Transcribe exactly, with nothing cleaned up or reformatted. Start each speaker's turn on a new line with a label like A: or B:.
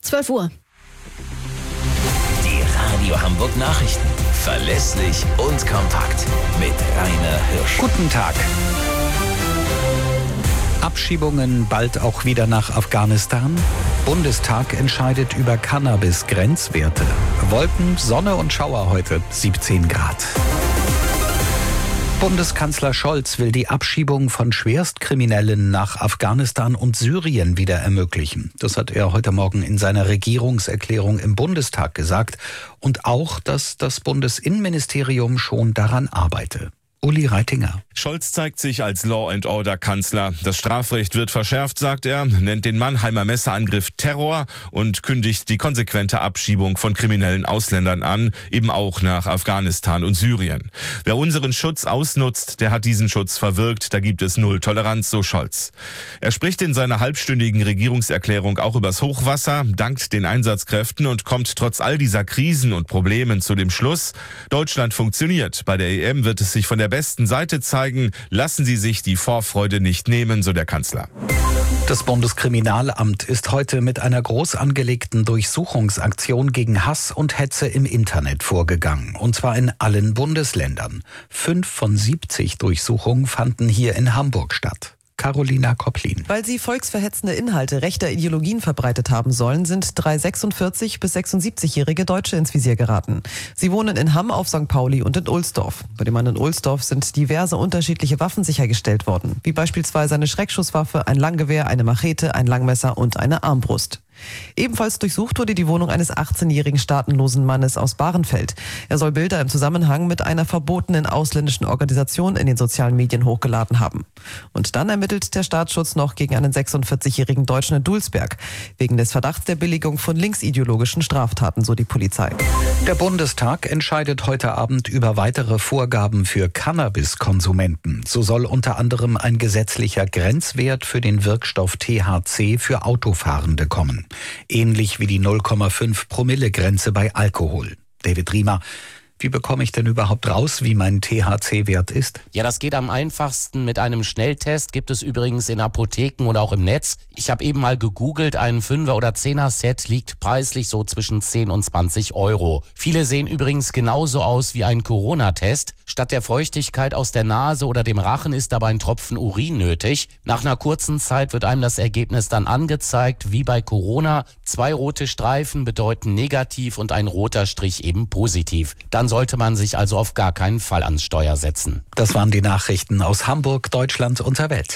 A: zwölf Uhr.
B: Die Radio Hamburg Nachrichten. Verlässlich und kompakt. Mit Rainer Hirsch.
C: Guten Tag. Abschiebungen bald auch wieder nach Afghanistan. Bundestag entscheidet über Cannabis-Grenzwerte. Wolken, Sonne und Schauer heute, siebzehn Grad. Bundeskanzler Scholz will die Abschiebung von Schwerstkriminellen nach Afghanistan und Syrien wieder ermöglichen. Das hat er heute Morgen in seiner Regierungserklärung im Bundestag gesagt. Und auch, dass das Bundesinnenministerium schon daran arbeite. Uli Reitinger.
D: Scholz zeigt sich als Law-and-Order-Kanzler. Das Strafrecht wird verschärft, sagt er, nennt den Mannheimer Messerangriff Terror und kündigt die konsequente Abschiebung von kriminellen Ausländern an, eben auch nach Afghanistan und Syrien. Wer unseren Schutz ausnutzt, der hat diesen Schutz verwirkt. Da gibt es Null Toleranz, so Scholz. Er spricht in seiner halbstündigen Regierungserklärung auch übers Hochwasser, dankt den Einsatzkräften und kommt trotz all dieser Krisen und Problemen zu dem Schluss: Deutschland funktioniert. Bei der E M wird es sich von der besten Seite zeigen. Lassen Sie sich die Vorfreude nicht nehmen, so der Kanzler.
C: Das Bundeskriminalamt ist heute mit einer groß angelegten Durchsuchungsaktion gegen Hass und Hetze im Internet vorgegangen. Und zwar in allen Bundesländern. Fünf von siebzig Durchsuchungen fanden hier in Hamburg statt. Carolina Kopplin.
E: Weil sie volksverhetzende Inhalte rechter Ideologien verbreitet haben sollen, sind drei sechsundvierzig- bis sechsundsiebzigjährige Deutsche ins Visier geraten. Sie wohnen in Hamm auf Sankt Pauli und in Ohlsdorf. Bei dem Mann in Ohlsdorf sind diverse unterschiedliche Waffen sichergestellt worden, wie beispielsweise eine Schreckschusswaffe, ein Langgewehr, eine Machete, ein Langmesser und eine Armbrust. Ebenfalls durchsucht wurde die Wohnung eines achtzehnjährigen staatenlosen Mannes aus Bahrenfeld. Er soll Bilder im Zusammenhang mit einer verbotenen ausländischen Organisation in den sozialen Medien hochgeladen haben. Und dann ermittelt der Staatsschutz noch gegen einen sechsundvierzigjährigen Deutschen in Dulsberg, wegen des Verdachts der Billigung von linksideologischen Straftaten, so die Polizei.
C: Der Bundestag entscheidet heute Abend über weitere Vorgaben für Cannabiskonsumenten. So soll unter anderem ein gesetzlicher Grenzwert für den Wirkstoff T H C für Autofahrende kommen. Ähnlich wie die null Komma fünf Promille Grenze bei Alkohol. David Riemer, wie bekomme ich denn überhaupt raus, wie mein T H C-Wert ist?
F: Ja, das geht am einfachsten mit einem Schnelltest. Gibt es übrigens in Apotheken oder auch im Netz. Ich habe eben mal gegoogelt, ein Fünfer- oder Zehner-Set liegt preislich so zwischen zehn und zwanzig Euro. Viele sehen übrigens genauso aus wie ein Corona-Test. Statt der Feuchtigkeit aus der Nase oder dem Rachen ist dabei ein Tropfen Urin nötig. Nach einer kurzen Zeit wird einem das Ergebnis dann angezeigt, wie bei Corona. Zwei rote Streifen bedeuten negativ und ein roter Strich eben positiv. Dann sollte man sich also auf gar keinen Fall ans Steuer setzen.
C: Das waren die Nachrichten aus Hamburg, Deutschland und der Welt.